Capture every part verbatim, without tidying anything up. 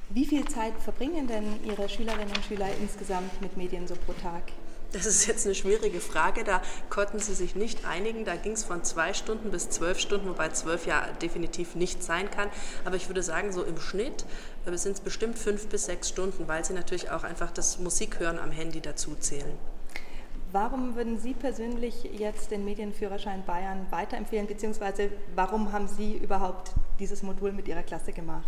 Wie viel Zeit verbringen denn Ihre Schülerinnen und Schüler insgesamt mit Medien so pro Tag? Das ist jetzt eine schwierige Frage, da konnten sie sich nicht einigen. Da ging es von zwei Stunden bis zwölf Stunden, wobei zwölf ja definitiv nicht sein kann. Aber ich würde sagen, so im Schnitt äh, sind es bestimmt fünf bis sechs Stunden, weil sie natürlich auch einfach das Musikhören am Handy dazu zählen. Warum würden Sie persönlich jetzt den Medienführerschein Bayern weiterempfehlen, beziehungsweise warum haben Sie überhaupt dieses Modul mit Ihrer Klasse gemacht?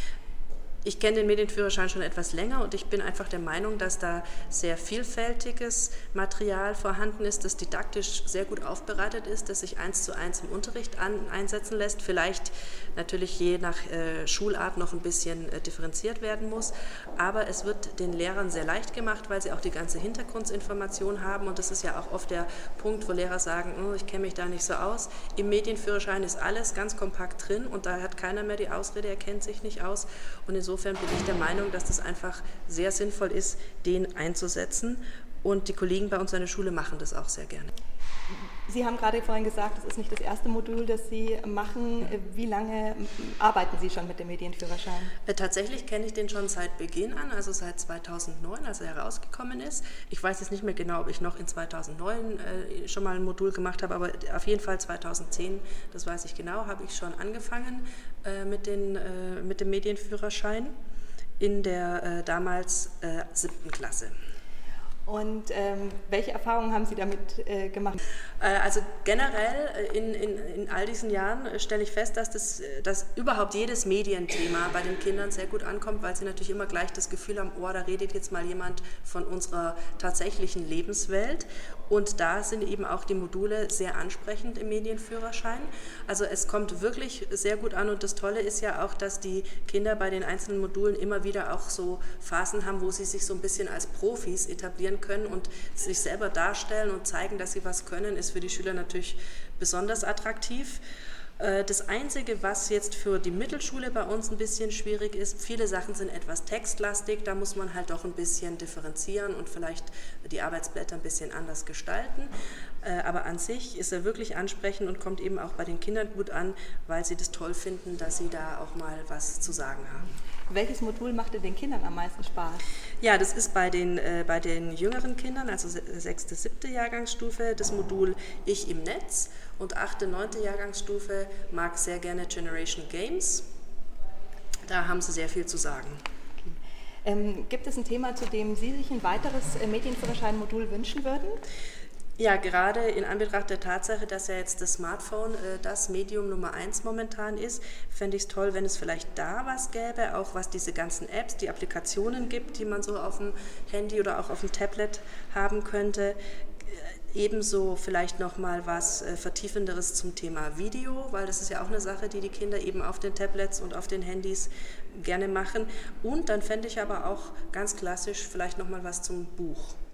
Ich kenne den Medienführerschein schon etwas länger und ich bin einfach der Meinung, dass da sehr vielfältiges Material vorhanden ist, das didaktisch sehr gut aufbereitet ist, das sich eins zu eins im Unterricht an, einsetzen lässt, vielleicht natürlich je nach äh, Schulart noch ein bisschen äh, differenziert werden muss, aber es wird den Lehrern sehr leicht gemacht, weil sie auch die ganze Hintergrundinformation haben und das ist ja auch oft der Punkt, wo Lehrer sagen, oh, ich kenne mich da nicht so aus. Im Medienführerschein ist alles ganz kompakt drin und da hat keiner mehr die Ausrede, er kennt sich nicht aus und insofern Insofern bin ich der Meinung, dass das einfach sehr sinnvoll ist, den einzusetzen. Und die Kollegen bei uns an der Schule machen das auch sehr gerne. Sie haben gerade vorhin gesagt, das ist nicht das erste Modul, das Sie machen. Wie lange arbeiten Sie schon mit dem Medienführerschein? Tatsächlich kenne ich den schon seit Beginn an, also seit zweitausendneun, als er herausgekommen ist. Ich weiß jetzt nicht mehr genau, ob ich noch in zweitausendneun äh, schon mal ein Modul gemacht habe, aber auf jeden Fall zweitausendzehn, das weiß ich genau, habe ich schon angefangen äh, mit, den, äh, mit dem Medienführerschein in der äh, damals äh, siebten Klasse. Und ähm, welche Erfahrungen haben Sie damit äh, gemacht? Also generell in, in, in all diesen Jahren stelle ich fest, dass, das, dass überhaupt jedes Medienthema bei den Kindern sehr gut ankommt, weil sie natürlich immer gleich das Gefühl haben, oh, da redet jetzt mal jemand von unserer tatsächlichen Lebenswelt. Und da sind eben auch die Module sehr ansprechend im Medienführerschein. Also es kommt wirklich sehr gut an und das Tolle ist ja auch, dass die Kinder bei den einzelnen Modulen immer wieder auch so Phasen haben, wo sie sich so ein bisschen als Profis etablieren können und sich selber darstellen und zeigen, dass sie was können, ist für die Schüler natürlich besonders attraktiv. Das Einzige, was jetzt für die Mittelschule bei uns ein bisschen schwierig ist, viele Sachen sind etwas textlastig, da muss man halt doch ein bisschen differenzieren und vielleicht die Arbeitsblätter ein bisschen anders gestalten. Aber an sich ist er wirklich ansprechend und kommt eben auch bei den Kindern gut an, weil sie das toll finden, dass sie da auch mal was zu sagen haben. Welches Modul macht denn den Kindern am meisten Spaß? Ja, das ist bei den, äh, bei den jüngeren Kindern, also sechste, siebte Jahrgangsstufe, das Modul Ich im Netz und achte, neunte Jahrgangsstufe mag sehr gerne Generation Games. Da haben sie sehr viel zu sagen. Okay. Ähm, gibt es ein Thema, zu dem Sie sich ein weiteres äh, Medienführerschein-Modul wünschen würden? Ja, gerade in Anbetracht der Tatsache, dass ja jetzt das Smartphone äh, das Medium Nummer eins momentan ist, fände ich es toll, wenn es vielleicht da was gäbe, auch was diese ganzen Apps, die Applikationen gibt, die man so auf dem Handy oder auch auf dem Tablet haben könnte. Ebenso vielleicht nochmal was äh, Vertiefenderes zum Thema Video, weil das ist ja auch eine Sache, die die Kinder eben auf den Tablets und auf den Handys gerne machen. Und dann fände ich aber auch ganz klassisch vielleicht nochmal was zum Buch.